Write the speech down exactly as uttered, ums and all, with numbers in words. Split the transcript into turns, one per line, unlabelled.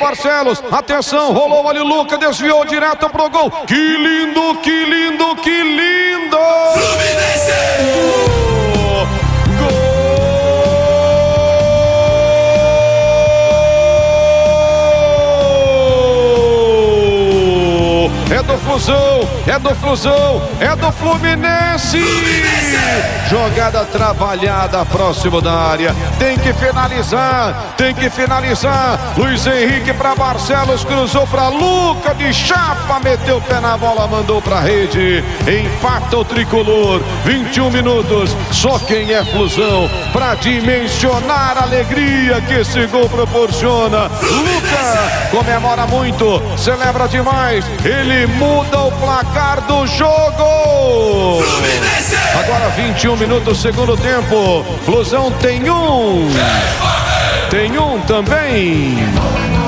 Barcelos, atenção, rolou ali o Luca, desviou direto pro gol. Que lindo, que lindo, que lindo!
Fluminense!
É do Flusão, é do Flusão, é do Fluminense.
Fluminense!
Jogada trabalhada, próximo da área. Tem que finalizar, tem que finalizar. Luiz Henrique para Barcelos, cruzou para Luca de chapa, meteu o pé na bola, mandou para rede. Empata o tricolor. vinte e um minutos. Só quem é Flusão para dimensionar a alegria que esse gol proporciona. Luca comemora muito, celebra demais. Ele muda o placar do jogo.
Fluminense!
Agora vinte e um minutos, segundo tempo. Flusão tem um. Tem um também.